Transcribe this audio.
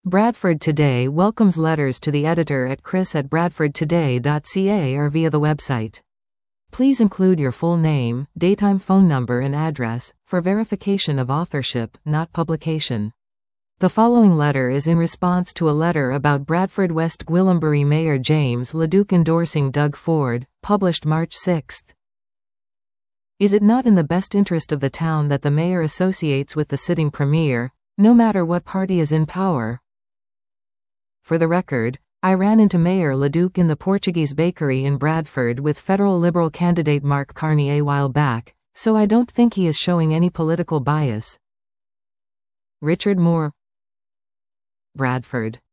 Bradford Today welcomes letters to the editor at chris@bradfordtoday.ca or via the website. Please include your full name, daytime phone number and address, for verification of authorship, not publication. The following letter is in response to a letter about Bradford West Gwillimbury Mayor James LeDuc endorsing Doug Ford, published March 6. Is it not in the best interest of the town that the mayor associates with the sitting premier, no matter what party is in power? For the record, I ran into Mayor LeDuc in the Portuguese bakery in Bradford with federal Liberal candidate Mark Carney a while back, so I don't think he is showing any political bias. Richard Moore, Bradford.